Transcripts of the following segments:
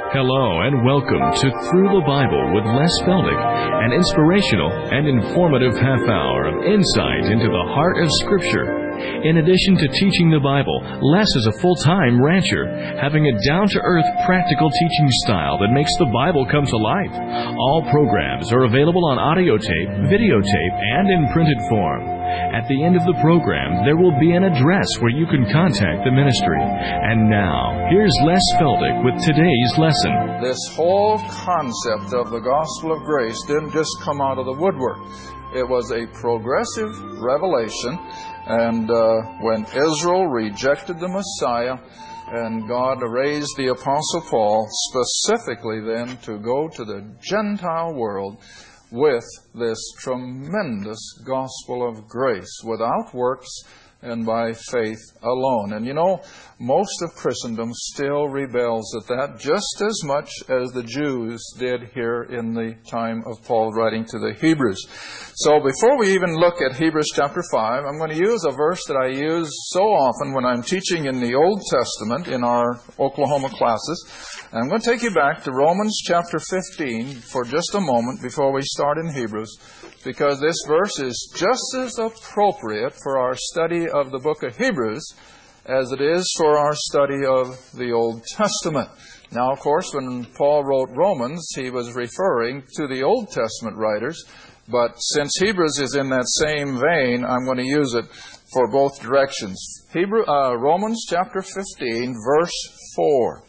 Hello and welcome to Through the Bible with Les Feldick, an inspirational and informative half hour of insight into the heart of Scripture. In addition to teaching the Bible, Les is a full-time rancher, having a down-to-earth practical teaching style that makes the Bible come to life. All programs are available on audio tape, videotape, and in printed form. At the end of the program, there will be an address where you can contact the ministry. And now, here's Les Feldick with today's lesson. This whole concept of the gospel of grace didn't just come out of the woodwork. It was a progressive revelation. And when Israel rejected the Messiah, and God raised the Apostle Paul specifically then to go to the Gentile world with this tremendous gospel of grace, without works and by faith alone. And you know, most of Christendom still rebels at that, just as much as the Jews did here in the time of Paul writing to the Hebrews. So before we even look at Hebrews chapter 5, I'm going to use a verse that I use so often when I'm teaching in the Old Testament in our Oklahoma classes. And I'm going to take you back to Romans chapter 15 for just a moment before we start in Hebrews, because this verse is just as appropriate for our study of the book of Hebrews as it is for our study of the Old Testament. Now, of course, when Paul wrote Romans, he was referring to the Old Testament writers, but since Hebrews is in that same vein, I'm going to use it for both directions. Romans chapter 15, verse 4,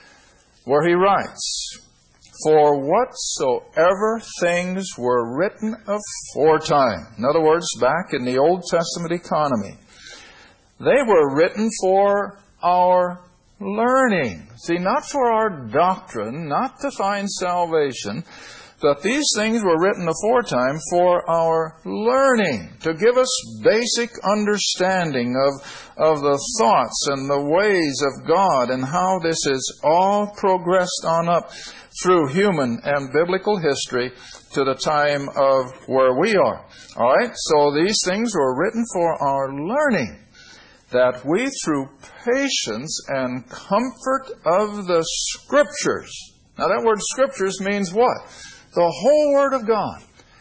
where he writes, "For whatsoever things were written aforetime," in other words, back in the Old Testament economy, "they were written for our learning." See, not for our doctrine, not to find salvation, but these things were written aforetime for our learning, to give us basic understanding of the thoughts and the ways of God and how this is all progressed on up through human and biblical history to the time of where we are. All right? So these things were written for our learning, that we through patience and comfort of the Scriptures. Now that word Scriptures means what? The whole Word of God.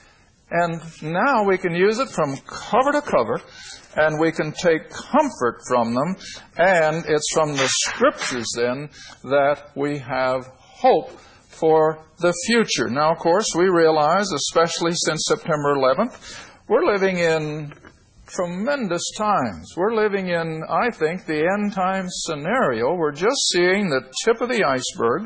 And now we can use it from cover to cover, and we can take comfort from them, and it's from the Scriptures then that we have hope for the future. Now, of course, we realize, especially since September 11th, we're living in tremendous times. We're living in, I think, the end time scenario. We're just seeing the tip of the iceberg.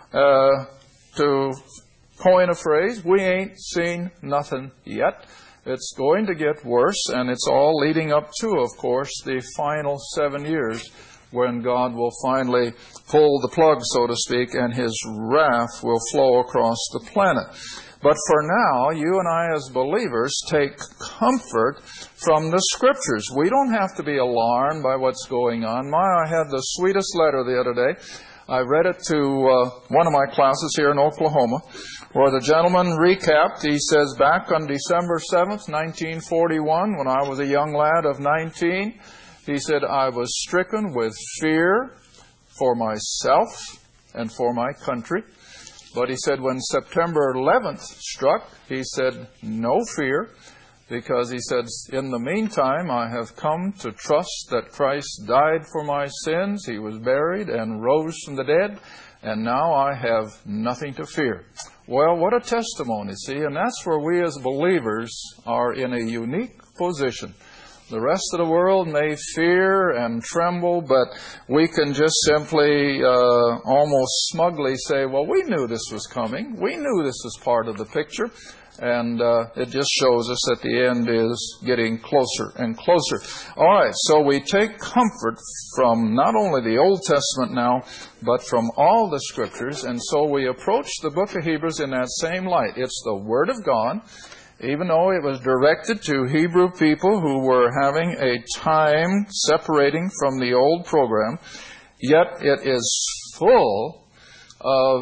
To coin a phrase, we ain't seen nothing yet. It's going to get worse, and it's all leading up to, of course, the final 7 years when God will finally pull the plug, so to speak, and His wrath will flow across the planet. But for now, you and I as believers take comfort from the Scriptures. We don't have to be alarmed by what's going on. I had the sweetest letter the other day. I read it to one of my classes here in Oklahoma, where the gentleman recapped. He says, back on December 7th, 1941, when I was a young lad of 19, he said, I was stricken with fear for myself and for my country. But he said, when September 11th struck, he said, no fear, because he said, in the meantime, I have come to trust that Christ died for my sins. He was buried and rose from the dead, and now I have nothing to fear. Well, what a testimony, see, and that's where we as believers are in a unique position. The rest of the world may fear and tremble, but we can just simply almost smugly say, well, we knew this was coming. We knew this was part of the picture. And it just shows us that the end is getting closer and closer. All right, so we take comfort from not only the Old Testament now, but from all the Scriptures. And so we approach the book of Hebrews in that same light. It's the Word of God. Even though it was directed to Hebrew people who were having a time separating from the old program, yet it is full of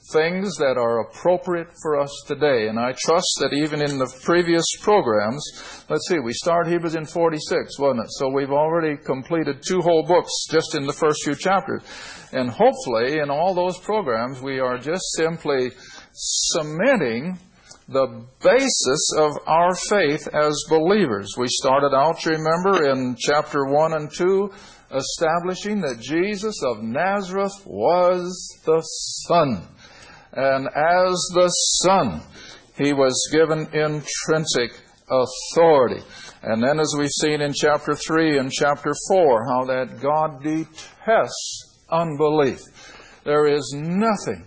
things that are appropriate for us today. And I trust that even in the previous programs, let's see, we started Hebrews in 46, wasn't it? So we've already completed 2 whole books just in the first few chapters. And hopefully in all those programs, we are just simply cementing the basis of our faith as believers. We started out, you remember, in chapter 1 and 2, establishing that Jesus of Nazareth was the Son. And as the Son, He was given intrinsic authority. And then as we've seen in chapter 3 and chapter 4, how that God detests unbelief. There is nothing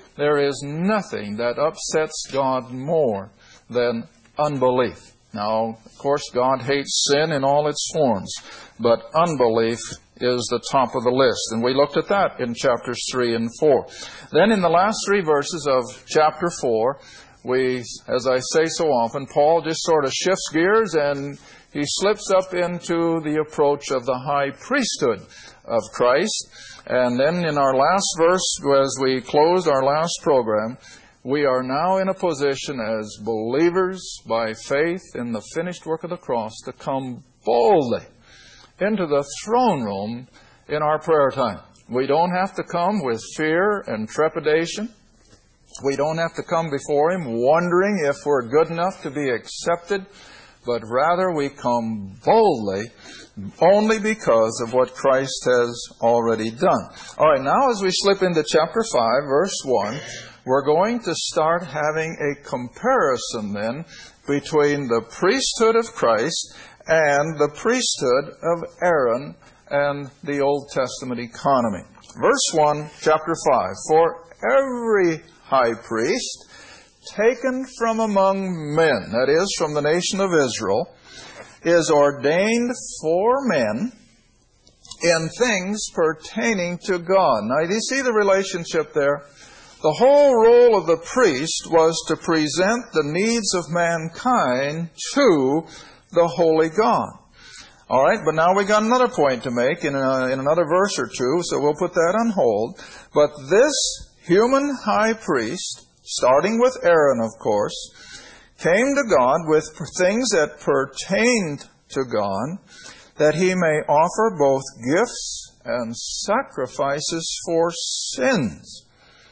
that upsets God more than unbelief. Now, of course, God hates sin in all its forms, but unbelief is the top of the list. And we looked at that in chapters 3 and 4. Then in the last 3 verses of chapter 4, we, as I say so often, Paul just sort of shifts gears and he slips up into the approach of the high priesthood of Christ. And then in our last verse, as we closed our last program, we are now in a position as believers by faith in the finished work of the cross to come boldly into the throne room in our prayer time. We don't have to come with fear and trepidation. We don't have to come before Him wondering if we're good enough to be accepted, but rather we come boldly only because of what Christ has already done. All right, now as we slip into chapter 5, verse 1, we're going to start having a comparison then between the priesthood of Christ and the priesthood of Aaron and the Old Testament economy. Verse 1, chapter 5, for every high priest taken from among men, that is, from the nation of Israel, is ordained for men in things pertaining to God. Now, do you see the relationship there? The whole role of the priest was to present the needs of mankind to the holy God. All right, but now we got another point to make in another verse or two, so we'll put that on hold. But this human high priest, starting with Aaron, of course, came to God with things that pertained to God, that He may offer both gifts and sacrifices for sins.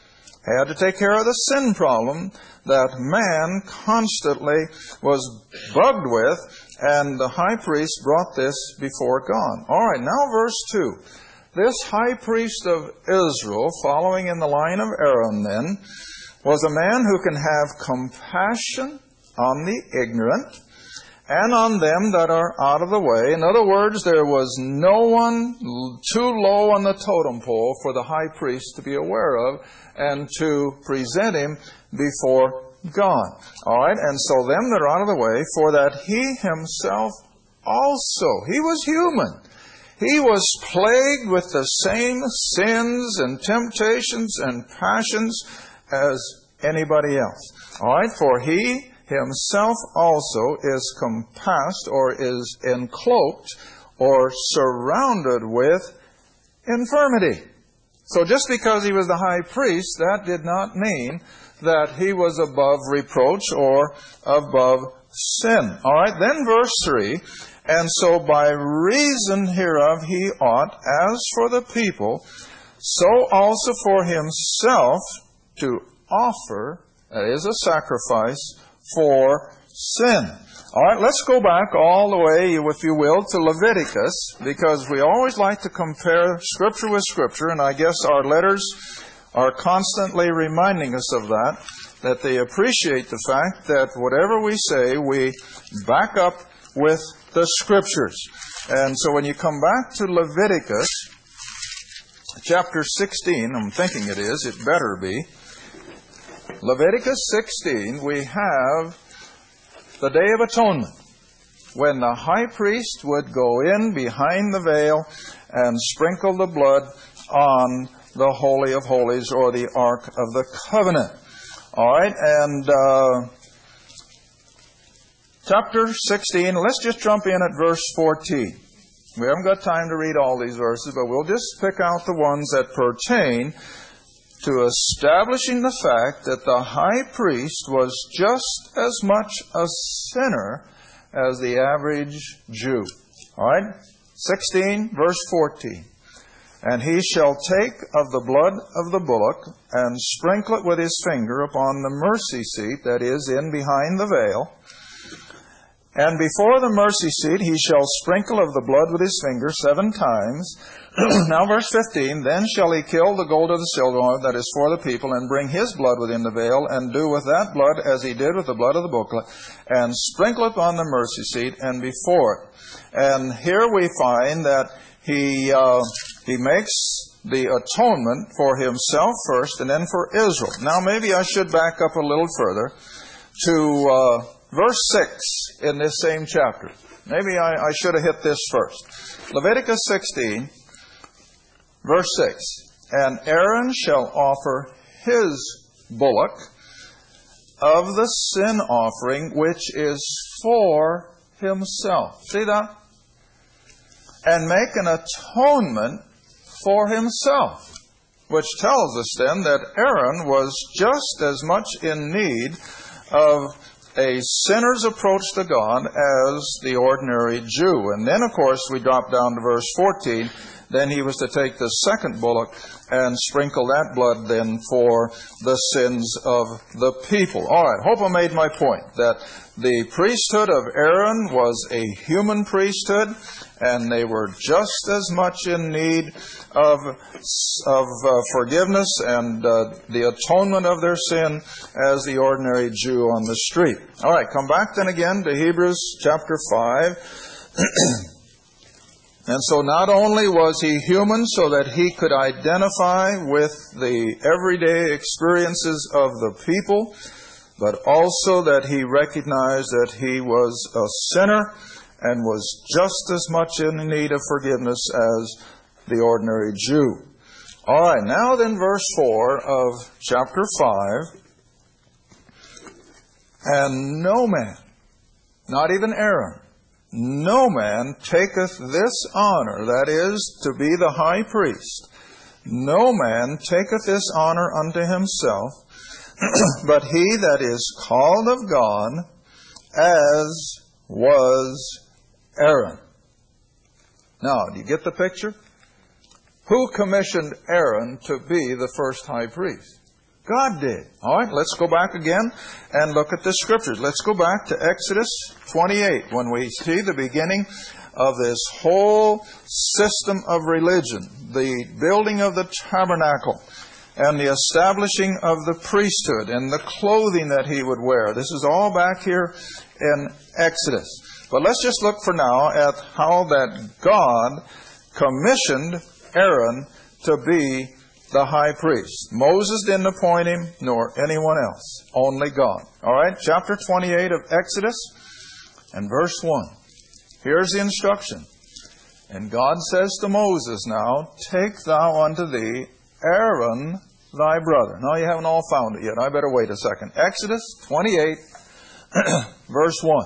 He had to take care of the sin problem that man constantly was bugged with, and the high priest brought this before God. All right, now verse 2. This high priest of Israel, following in the line of Aaron then, was a man who can have compassion on the ignorant and on them that are out of the way. In other words, there was no one too low on the totem pole for the high priest to be aware of and to present him before God. All right, and so them that are out of the way, for that He Himself also, He was human. He was plagued with the same sins and temptations and passions as anybody else. All right, for He Himself also is compassed or is encloaked or surrounded with infirmity. So just because He was the high priest, that did not mean that He was above reproach or above sin. All right, then verse 3, and so by reason hereof He ought, as for the people, so also for Himself to offer, that is a sacrifice, for sin. All right, let's go back all the way, if you will, to Leviticus, because we always like to compare Scripture with Scripture, and I guess our letters are constantly reminding us of that they appreciate the fact that whatever we say, we back up with the Scriptures. And so when you come back to Leviticus, chapter 16, I'm thinking it is, it better be, Leviticus 16, we have the Day of Atonement, when the high priest would go in behind the veil and sprinkle the blood on the Holy of Holies, or the Ark of the Covenant. All right, and chapter 16, let's just jump in at verse 14. We haven't got time to read all these verses, but we'll just pick out the ones that pertain to establishing the fact that the high priest was just as much a sinner as the average Jew. All right? 16, verse 14. And he shall take of the blood of the bullock and sprinkle it with his finger upon the mercy seat that is in behind the veil. And before the mercy seat he shall sprinkle of the blood with his finger 7 times. Now verse 15, then shall he kill the gold or the silver that is for the people, and bring his blood within the veil, and do with that blood as he did with the blood of the booklet, and sprinkle it upon the mercy seat and before it. And here we find that he makes the atonement for himself first and then for Israel. Now maybe I should back up a little further to verse 6 in this same chapter. Maybe I should have hit this first. Leviticus 16, verse 6. And Aaron shall offer his bullock of the sin offering, which is for himself. See that? And make an atonement for himself. Which tells us then that Aaron was just as much in need of a sinner's approach to God as the ordinary Jew. And then, of course, we drop down to verse 14. Then he was to take the second bullock and sprinkle that blood then for the sins of the people. All right, hope I made my point, that the priesthood of Aaron was a human priesthood, and they were just as much in need of forgiveness and the atonement of their sin as the ordinary Jew on the street. All right, come back then again to Hebrews chapter 5. And so not only was he human so that he could identify with the everyday experiences of the people, but also that he recognized that he was a sinner and was just as much in need of forgiveness as the ordinary Jew. All right, now then verse 4 of chapter 5. And no man, not even Aaron, no man taketh this honor, that is, to be the high priest. No man taketh this honor unto himself, but he that is called of God, as was Aaron. Now, do you get the picture? Who commissioned Aaron to be the first high priest? God did. All right, let's go back again and look at the Scriptures. Let's go back to Exodus 28, when we see the beginning of this whole system of religion, the building of the tabernacle, and the establishing of the priesthood, and the clothing that he would wear. This is all back here in Exodus. But let's just look for now at how that God commissioned Aaron to be the high priest. Moses didn't appoint him, nor anyone else. Only God. All right, chapter 28 of Exodus and verse 1. Here's the instruction. And God says to Moses now, take thou unto thee Aaron thy brother. Now you haven't all found it yet. I better wait a second. Exodus 28, verse 1.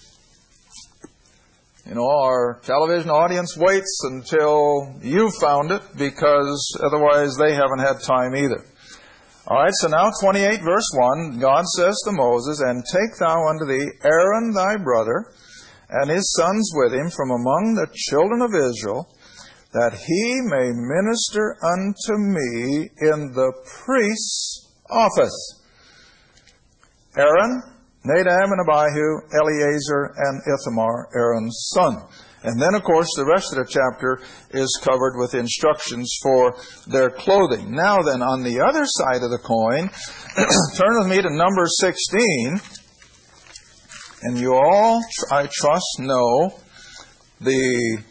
You know, our television audience waits until you've found it, because otherwise they haven't had time either. All right, so now 28 verse 1, God says to Moses, and take thou unto thee Aaron thy brother, and his sons with him from among the children of Israel, that he may minister unto me in the priest's office. Aaron, Nadab and Abihu, Eleazar, and Ithamar, Aaron's son. And then, of course, the rest of the chapter is covered with instructions for their clothing. Now then, on the other side of the coin, turn with me to Numbers 16. And you all, I trust, know the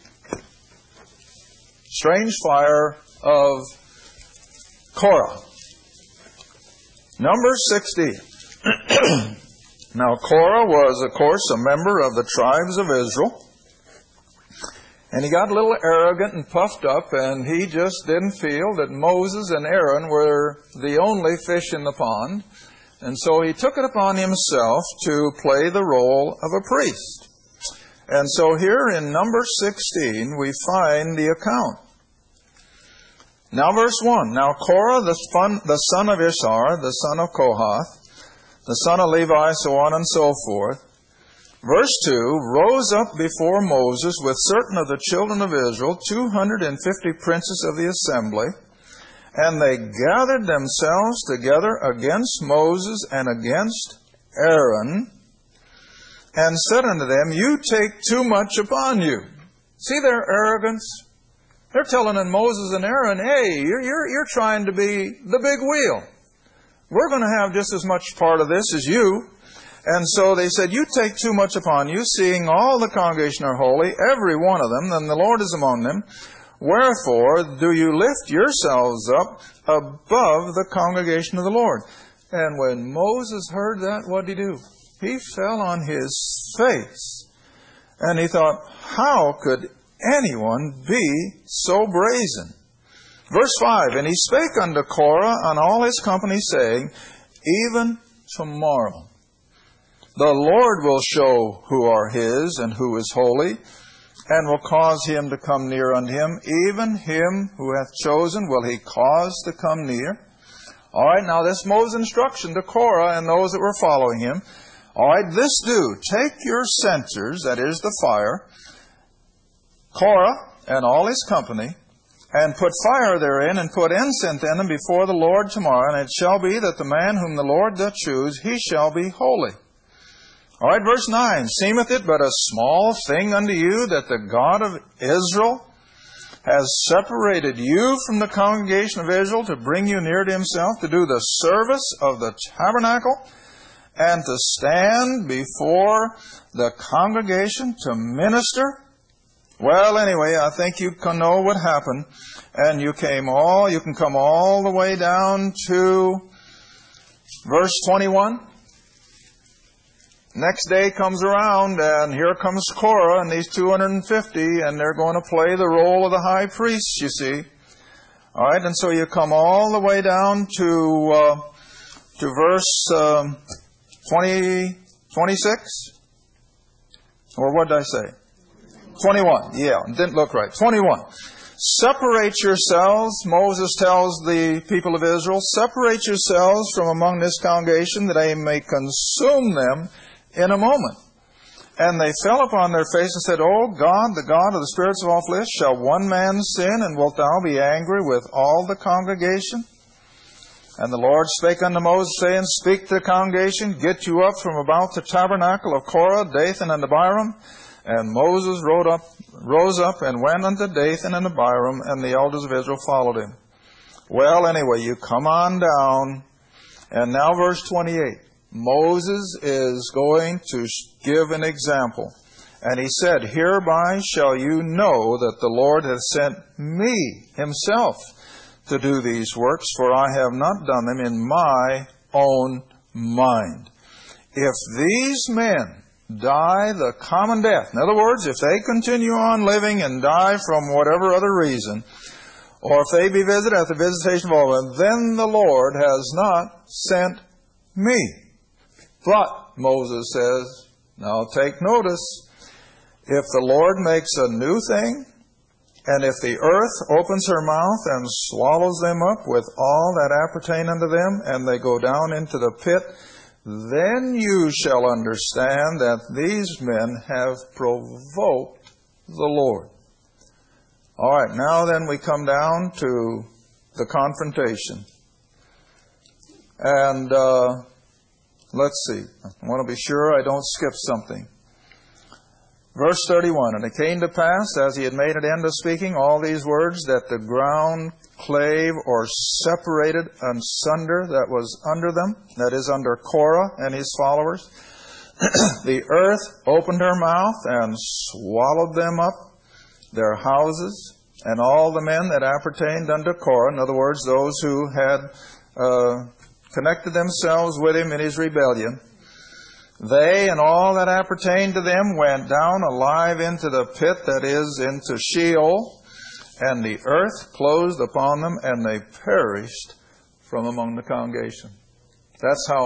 strange fire of Korah. Numbers 16. Now, Korah was, of course, a member of the tribes of Israel. And he got a little arrogant and puffed up, and he just didn't feel that Moses and Aaron were the only fish in the pond. And so he took it upon himself to play the role of a priest. And so here in Numbers 16, we find the account. Now verse 1. Now Korah, the son of Ishar, the son of Kohath, the son of Levi, so on and so forth. Verse 2, rose up before Moses with certain of the children of Israel, 250 princes of the assembly, and they gathered themselves together against Moses and against Aaron, and said unto them, You take too much upon you. See their arrogance? They're telling Moses and Aaron, hey, you're trying to be the big wheel. We're going to have just as much part of this as you. And so they said, You take too much upon you, seeing all the congregation are holy, every one of them, and the Lord is among them. Wherefore do you lift yourselves up above the congregation of the Lord? And when Moses heard that, what did he do? He fell on his face. And he thought, how could anyone be so brazen? Verse 5, And he spake unto Korah and all his company, saying, Even tomorrow the Lord will show who are his and who is holy, and will cause him to come near unto him. Even him who hath chosen will he cause to come near. All right, now this Moses' instruction to Korah and those that were following him. All right, this do. Take your censers, that is the fire, Korah and all his company, and put fire therein, and put incense in them before the Lord tomorrow. And it shall be that the man whom the Lord doth choose, he shall be holy. All right, verse 9. Seemeth it but a small thing unto you that the God of Israel has separated you from the congregation of Israel to bring you near to himself, to do the service of the tabernacle, and to stand before the congregation to minister? Well, anyway, I think you can know what happened. And you can come all the way down to verse 21. Next day comes around, and here comes Korah and these 250, and they're going to play the role of the high priest, you see. All right, and so you come all the way down to verse 26? Or what did I say? 21. Yeah, it didn't look right. 21. Separate yourselves, Moses tells the people of Israel, separate yourselves from among this congregation, that I may consume them in a moment. And they fell upon their face and said, O God, the God of the spirits of all flesh, shall one man sin, and wilt thou be angry with all the congregation? And the Lord spake unto Moses, saying, Speak to the congregation, get you up from about the tabernacle of Korah, Dathan, and Abiram. And Moses rose up and went unto Dathan and Abiram, and the elders of Israel followed him. Well, anyway, you come on down, and now verse 28. Moses is going to give an example. And he said, Hereby shall you know that the Lord hath sent me himself to do these works, for I have not done them in my own mind. If these men die the common death, in other words, if they continue on living and die from whatever other reason, or if they be visited at the visitation of all men, then the Lord has not sent me. But, Moses says, now take notice, if the Lord makes a new thing, and if the earth opens her mouth and swallows them up with all that appertain unto them, and they go down into the pit, then you shall understand that these men have provoked the Lord. All right, now then we come down to the confrontation. And let's see. I want to be sure I don't skip something. Verse 31, And it came to pass, as he had made an end of speaking all these words, that the ground clave or separated asunder that was under them, that is under Korah and his followers. The earth opened her mouth and swallowed them up, their houses, and all the men that appertained unto Korah, in other words, those who had connected themselves with him in his rebellion. They and all that appertained to them went down alive into the pit, that is, into Sheol, and the earth closed upon them, and they perished from among the congregation. That's how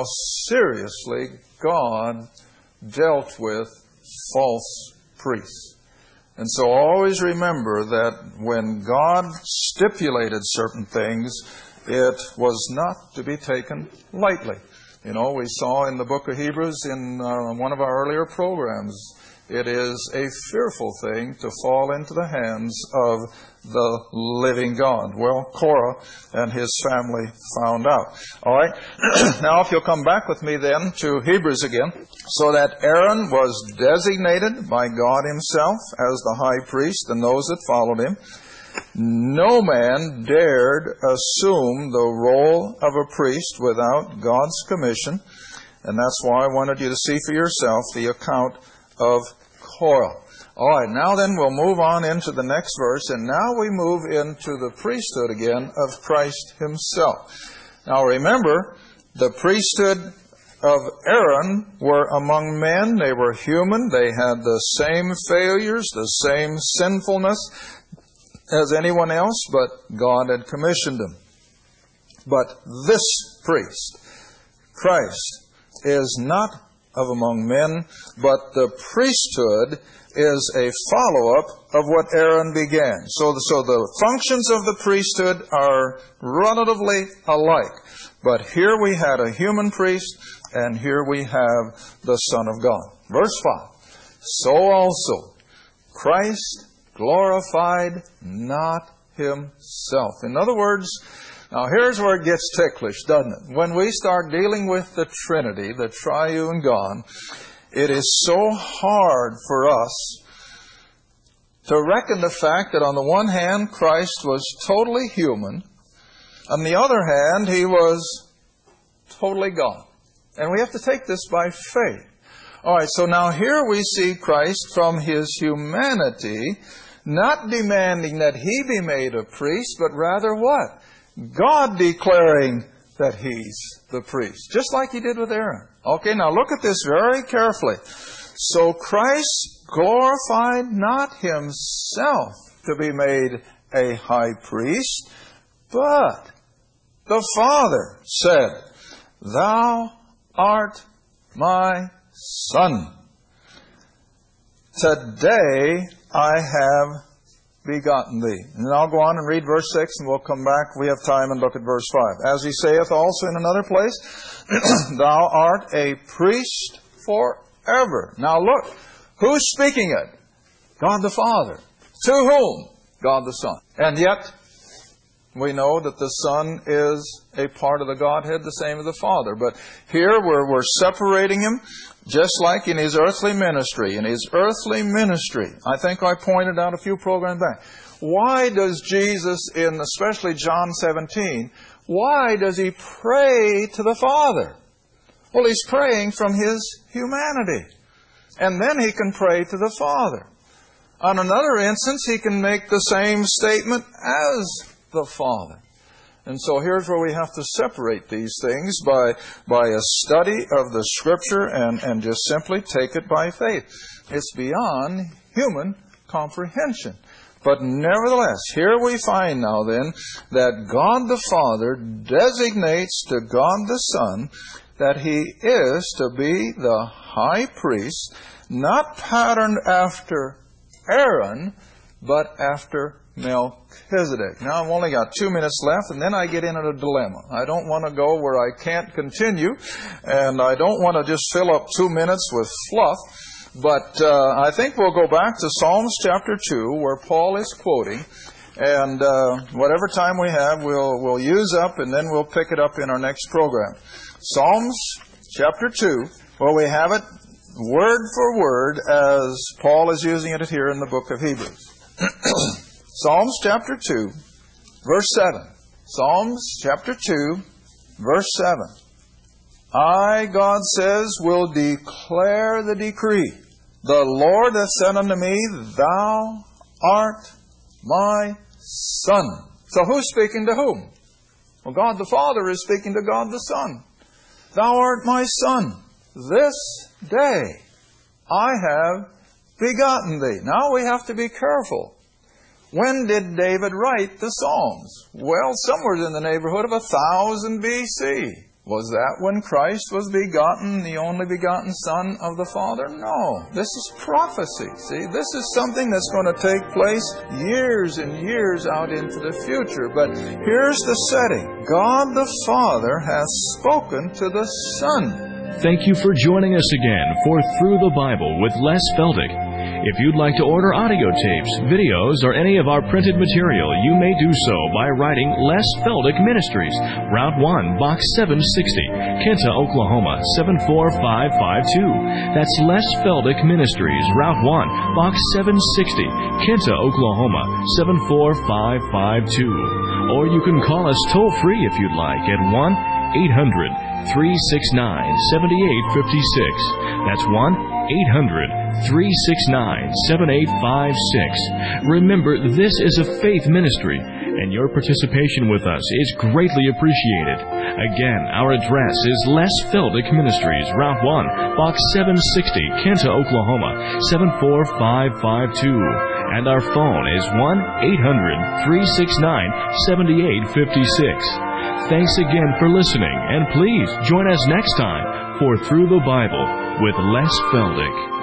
seriously God dealt with false priests. And so always remember that when God stipulated certain things, it was not to be taken lightly. You know, we saw in the book of Hebrews in one of our earlier programs, it is a fearful thing to fall into the hands of the living God. Well, Korah and his family found out. All right. Now, if you'll come back with me then to Hebrews again. So that Aaron was designated by God himself as the high priest and those that followed him. No man dared assume the role of a priest without God's commission. And that's why I wanted you to see for yourself the account of Korah. All right, now then we'll move on into the next verse, and now we move into the priesthood again of Christ himself. Now remember, the priesthood of Aaron were among men. They were human. They had the same failures, the same sinfulness as anyone else, but God had commissioned them. But this priest, Christ, is not of among men, but the priesthood is a follow-up of what Aaron began. So the functions of the priesthood are relatively alike. But here we had a human priest, and here we have the Son of God. Verse 5. So also Christ glorified not himself. In other words, now here's where it gets ticklish, doesn't it? When we start dealing with the Trinity, the triune God, it is so hard for us to reckon the fact that on the one hand, Christ was totally human. On the other hand, he was totally God. And we have to take this by faith. All right, so now here we see Christ from his humanity, not demanding that he be made a priest, but rather what? God declaring that he's the priest, just like he did with Aaron. Okay, now look at this very carefully. So Christ glorified not himself to be made a high priest, but the Father said, "Thou art my Son. Today I have begotten thee." And then I'll go on and read verse 6, and we'll come back. We have time and look at verse 5. As he saith also in another place, "Thou art a priest forever." Now look, who's speaking it? God the Father. To whom? God the Son. And yet, we know that the Son is a part of the Godhead, the same as the Father. But here we're separating him, just like in his earthly ministry. In his earthly ministry, I think I pointed out a few programs back. Why does Jesus, in especially John 17, why does he pray to the Father? Well, he's praying from his humanity. And then he can pray to the Father. On another instance, he can make the same statement as the Father. And so here's where we have to separate these things by a study of the Scripture and just simply take it by faith. It's beyond human comprehension. But nevertheless, here we find now then that God the Father designates to God the Son that he is to be the high priest, not patterned after Aaron, but after Melchizedek. Now I've only got 2 minutes left, and then I get into a dilemma. I don't want to go where I can't continue, and I don't want to just fill up 2 minutes with fluff. But I think we'll go back to Psalms chapter 2, where Paul is quoting, and whatever time we have, we'll use up, and then we'll pick it up in our next program. Psalms chapter 2, where we have it word for word as Paul is using it here in the book of Hebrews. Psalms chapter 2, verse 7. Psalms chapter 2, verse 7. I, God says, will declare the decree. The Lord hath said unto me, Thou art my Son. So who's speaking to whom? Well, God the Father is speaking to God the Son. Thou art my Son. This day I have begotten thee. Now we have to be careful. When did David write the Psalms? Well, somewhere in the neighborhood of 1000 BC. Was that when Christ was begotten, the only begotten Son of the Father? No. This is prophecy. See, this is something that's going to take place years and years out into the future. But here's the setting. God the Father has spoken to the Son. Thank you for joining us again for Through the Bible with Les Feldick. If you'd like to order audio tapes, videos, or any of our printed material, you may do so by writing Les Feldick Ministries, Route 1, Box 760, Kinta, Oklahoma, 74552. That's Les Feldick Ministries, Route 1, Box 760, Kinta, Oklahoma, 74552. Or you can call us toll-free if you'd like at 1-800-369-7856. That's 1-800-369-7856. Remember, this is a faith ministry, and your participation with us is greatly appreciated. Again, our address is Les Feldick Ministries, Route 1, Box 760, Kinta, Oklahoma, 74552. And our phone is 1-800-369-7856. Thanks again for listening, and please join us next time for Through the Bible with Les Feldick.